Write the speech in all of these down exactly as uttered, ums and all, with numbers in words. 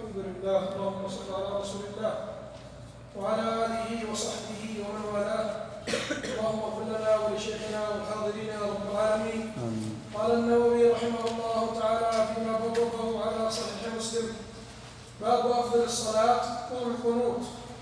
الحمد لله. اللهم صل على رسول الله وعلى آله وصحبه ومن والاه. اللهم اغفر لنا ولشيخنا والحاضرين يا رب العالمين. قال النووي رحمه الله تعالى فيما بوبه على صحيح مسلم: باب أفضل الصلاة طول القنوت.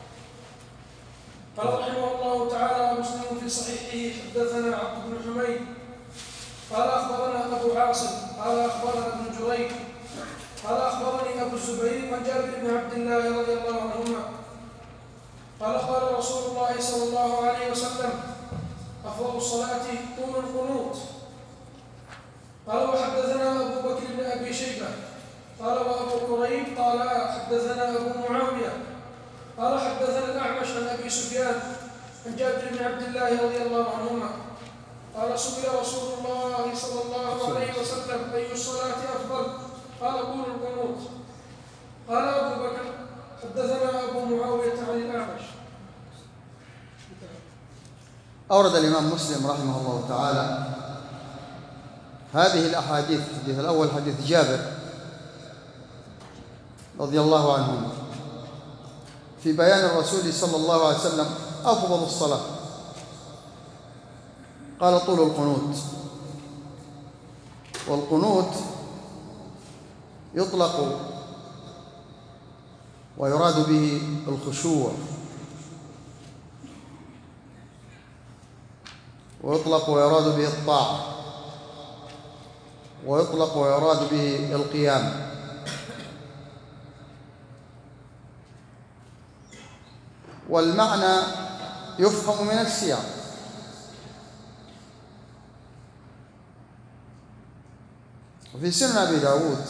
قال رحمه الله تعالى مسلم في صحيحه: حدثنا عبد بن حميد قال أخبرنا أبو عاصم قال أخبرنا ابن جريج قال أخبرني أبو الزبير عن جابر بن عبد الله رضي الله عنهما قال قال رسول الله صلى الله عليه وسلم: أفضل الصلاة طول القنوت. قال وحدثنا أبو بكر بن أبي شيبة قال وأبو كريب قال حدثنا أبو معاوية قال حدثنا الأعمش عن أبي سفيان عن جابر بن عبد الله رضي الله عنهما قال: سئل رسول الله صلى الله عليه وسلم: أي الصلاة أفضل؟ قال: طول القنوت. قال أبو بكر: حدثنا أبو معاوية عن الأعمش. أورد الإمام مسلم رحمه الله تعالى هذه الأحاديث. الحديث الأول حديث جابر رضي الله عنه في بيان الرسول صلى الله عليه وسلم أفضل الصلاة. قال: طول القنوت. والقنوت يطلق ويراد به الخشوع، ويطلق ويراد به الطاعة، ويطلق ويراد به القيام. والمعنى يفهم من السياق. وفي سنن أبي داود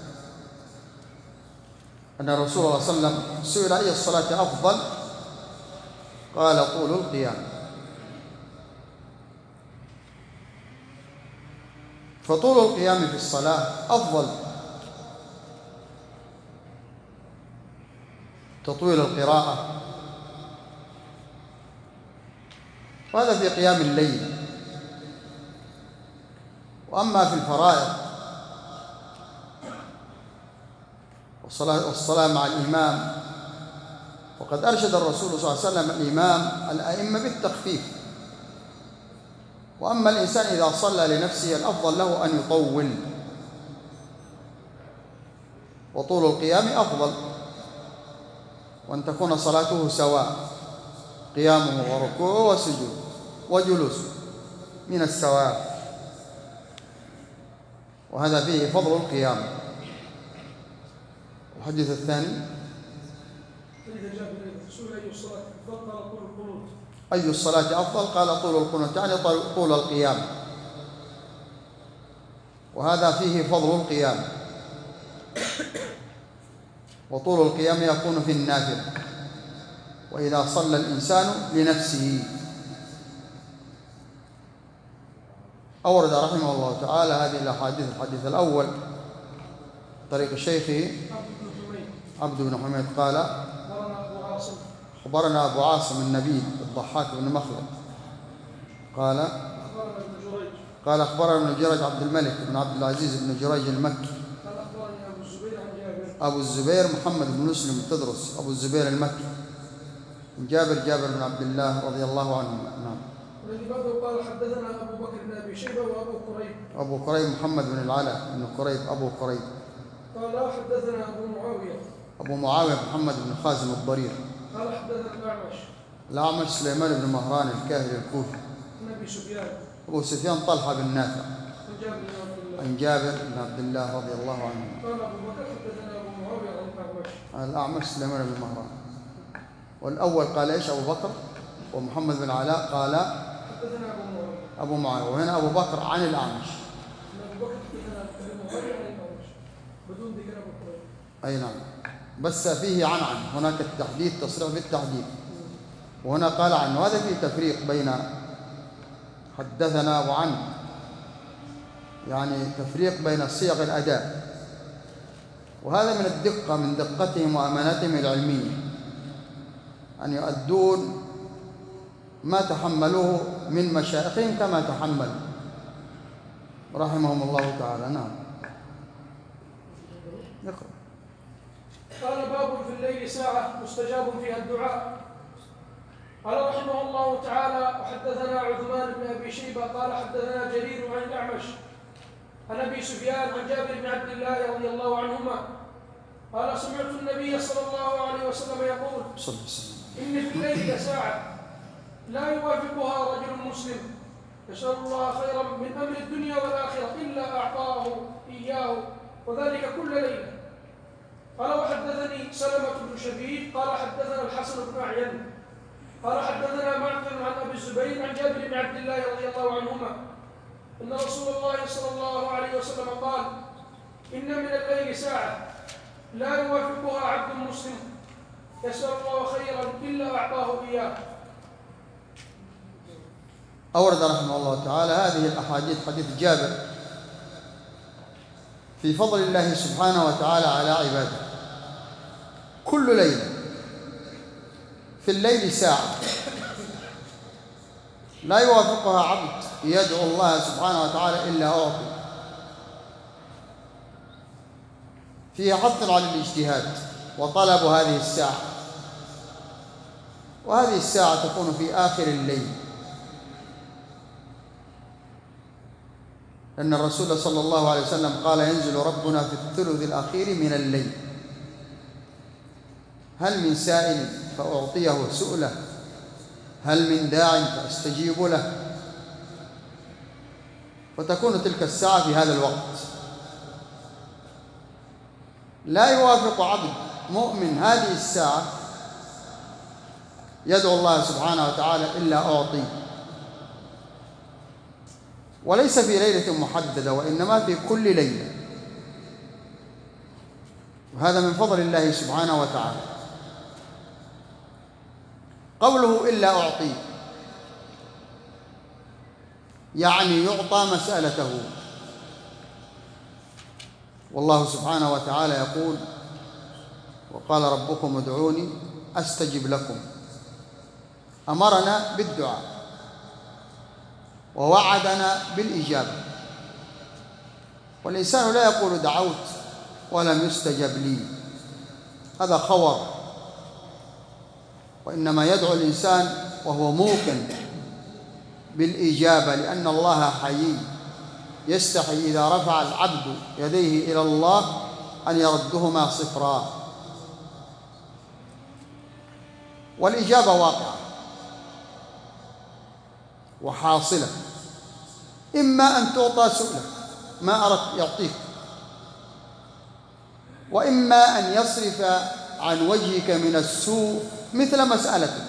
أن الرسول صلى الله عليه وسلم سئل: أي الصلاة أفضل؟ قال: طول القيام. فطول القيام في الصلاة أفضل. تطويل القراءة، وهذا في قيام الليل. وأما في الفرائض والصلاة, والصلاة مع الإمام، وقد أرشد الرسول صلى الله عليه وسلم الإمام الأئمة بالتخفيف. وأما الإنسان إذا صلى لنفسه الأفضل له أن يطول، وطول القيام أفضل، وأن تكون صلاته سواء، قيامه وركوعه وسجود وجلوسه من السواء. وهذا فيه فضل القيام. الحديث الثاني: أي الصلاة أفضل؟ قال: طول القنوت، يعني طول القيام. وهذا فيه فضل القيام. وطول القيام يكون في النافلة، وإذا صلى الإنسان لنفسه. أورد رحمه الله تعالى هذه الأحاديث. الحديث الأول طريق شيخه عبد بن حميد قال: أخبرنا أبو عاصم النبيل الضحاك بن مخلد قال: قال أخبرنا ابن جريج عبد الملك بن عبد العزيز بن جريج المكي. أبو الزبير محمد بن مسلم التدرس أبو الزبير المكي. جابر جابر بن عبد الله رضي الله عنه. نعم. والذي بعده قال: حدثنا أبو بكر بن أبي شيبة وأبو كريب. أبو كريب محمد بن العلاء بن كريب أبو كريب. قال: حدثنا أبو معاوية. أبو معاوية محمد بن خازم الضرير. قال: حدثنا الأعمش. الأعمش سليمان بن مهران الكاهلي الكوفي. عن أبي سفيان. أبو سفيان طلحة بن نافع. عن جابر بن عبد الله. عن جابر بن عبد الله رضي الله عنه. قال أبو بكر: حدثنا أبو معاوية عن الأعمش. عن الأعمش سليمان بن مهران. والأول قال إيش؟ أبو بكر ومحمد بن علاء قال: حدثنا أبو معاوية. أبو معاوية. وهنا أبو بكر عن الأعمش. أبو بكر حدثنا أبو معاوية عن الأعمش بدون ذكر أبو كريب. أي نعم، بس فيه عن عن هناك التحديد، تصريح بالتحديد. وهنا قال عن. وهذا فيه تفريق بين حدثنا وعن، يعني تفريق بين صيغ الأداء. وهذا من الدقة، من دقتهم وأمانتهم العلمية، أن يؤدون ما تحملوه من مشايخهم كما تحملوا رحمهم الله تعالى. نعم. يقرأ. قال الليل ساعة مستجاب فيها الدعاء. قال رحمه الله تعالى: وحدثنا عثمان بن أبي شيبة قال حدثنا جرير عن الأعمش عن أبي سفيان عن جابر بن عبد الله رضي الله عنهما قال: سمعت النبي صلى الله عليه وسلم يقول: إن في الليل ساعة لا يوافقها رجل مسلم يسأل الله خيرا من أمر الدنيا والآخرة إلا أعطاه إياه، وذلك كل ليلة. قال: وحدثني سلمة بن شبيب قال حدثنا الحسن بن أعين قال حدثنا معقل عن أبي الزبير عن جابر بن عبد الله رضي الله عنهما أن رسول الله صلى الله عليه وسلم قال: إن من الليل ساعة لا يوافقها عبد مسلم يسأل الله خيرا إلا أعطاه إياه. أورد رحمه الله تعالى هذه الأحاديث، حديث جابر في فضل الله سبحانه وتعالى على عباده. كل ليلة في الليل ساعة لا يوافقها عبد يدعو الله سبحانه وتعالى إلا أعطي، فيه حث على الاجتهاد وطلب هذه الساعة، وهذه الساعة تكون في آخر الليل، لأن الرسول صلى الله عليه وسلم قال: ينزل ربنا في الثلث الأخير من الليل، هل من سائل فأعطيه سؤله، هل من داع فأستجيب له. وتكون تلك الساعة في هذا الوقت. لا يوافق عبد مؤمن هذه الساعة يدعو الله سبحانه وتعالى إلا أعطيه، وليس في ليلة محددة، وإنما في كل ليلة، وهذا من فضل الله سبحانه وتعالى. قوله إلا أعطيه يعني يعطى مسألته، والله سبحانه وتعالى يقول: وقال ربكم ادعوني أستجب لكم. أمرنا بالدعاء ووعدنا بالإجابة، والإنسان لا يقول دعوت ولم يستجب لي، هذا خور، وإنما يدعو الإنسان وهو موقن بالإجابة، لأن الله حيي يستحي إذا رفع العبد يديه إلى الله أن يردهما صفرا، والإجابة واقعة وحاصلة، إما أن تعطى سؤلك ما أردت يعطيك، وإما أن يصرف عن وجهك من السوء مثل مسألتك،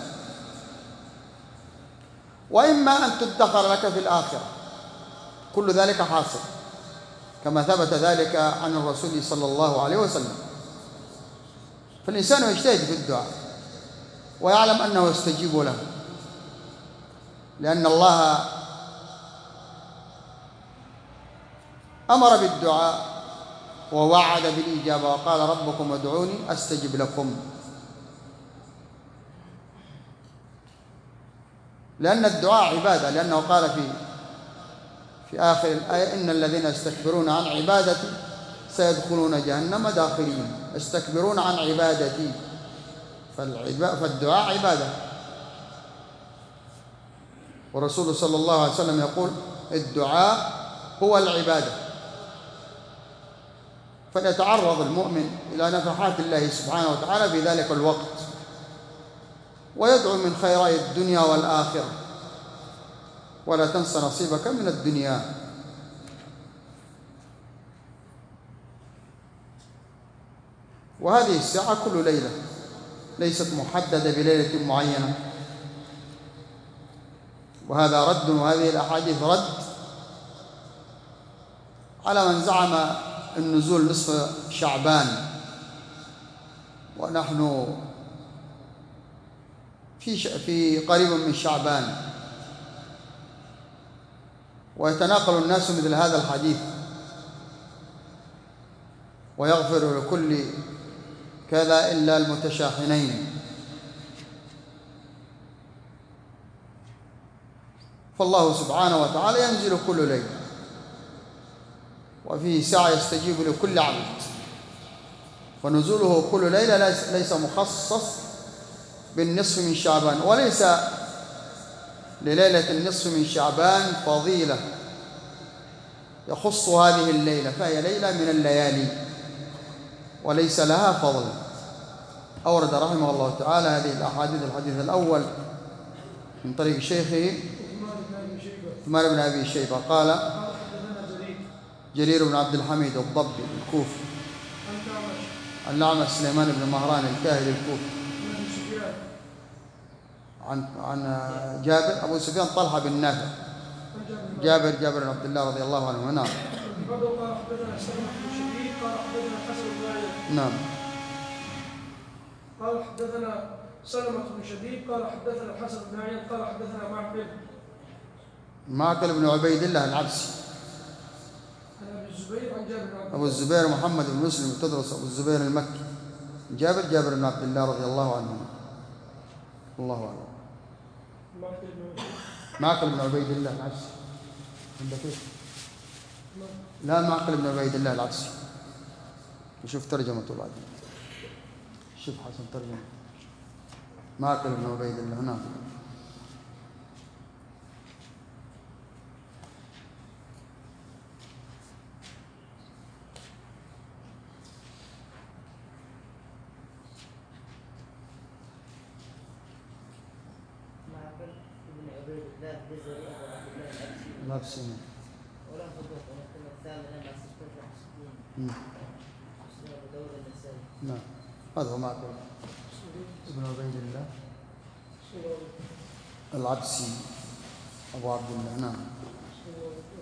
وإما أن تدخر لك في الآخرة. كل ذلك حاصل كما ثبت ذلك عن الرسول صلى الله عليه وسلم. فالإنسان يجتهد في الدعاء ويعلم أنه يستجيب له، لأن الله أمر بالدعاء ووعد بالإجابة، وقال: ربكم ادعوني أستجب لكم. لأن الدعاء عبادة، لأنه قال في في آخر الآية: إن الذين يستكبرون عن عبادتي سيدخلون جهنم داخلين. يستكبرون عن عبادتي، فالدعاء عبادة. والرسول صلى الله عليه وسلم يقول: الدعاء هو العبادة. فليتعرض المؤمن إلى نفحات الله سبحانه وتعالى في ذلك الوقت، ويدعو من خيري الدنيا والآخرة، ولا تنس نصيبك من الدنيا. وهذه الساعة كل ليلة، ليست محددة بليلة معينة، وهذا رد، وهذه الأحاديث رد على من زعم النزول نصف شعبان، ونحن في في قريب من شعبان، ويتناقل الناس مثل هذا الحديث، ويغفر لكل كذا إلا المتشاحنين. فالله سبحانه وتعالى ينزل كل ليلة، وفيه ساعة يستجيب لكل عبد، ونزوله كل ليلة ليس مخصص بالنصف من شعبان، وليس لليلة النصف من شعبان فضيلة يخص هذه الليلة، فهي ليلة من الليالي وليس لها فضل. أورد رحمه الله تعالى هذه الأحاديث. الحديث الأول من طريق شيخه عثمان بن أبي شيبة قال جرير بن عبد الحميد الضبي الكوفي عن الأعمش سليمان بن مهران الكاهلي الكوفي عن عن جابر أبو سفيان طلحة بن نافع جابر جابر بن عبد الله رضي الله عنه. نعم. قال حدثنا سلمة بن شبيب قال حدثنا الحسن بن علي. نعم. قال حدثنا سلمة بن شبيب قال حدثنا الحسن بن علي قال حدثنا معقل معقل بن عبيد الله العبسي عن ابي الزبير عن جابر بن عبد الله. أبو الزبير محمد بن مسلم تدرس أبو الزبير المكي جابر جابر بن عبد الله رضي الله عنه. الله أعلم. معقل بن عبيد الله العبسي عندك ايش؟ لا معقل بن عبيد الله العبسي. وشوف ترجمته بعدين. شوف حسن ترجمة معقل بن عبيد الله. نعم. العبسي. ولا فضوح ونقول الثامنة مع ستة وستين. نعم. هذا هو معقل ابن عبيد الله العبسي أبو عبد الله. نعم.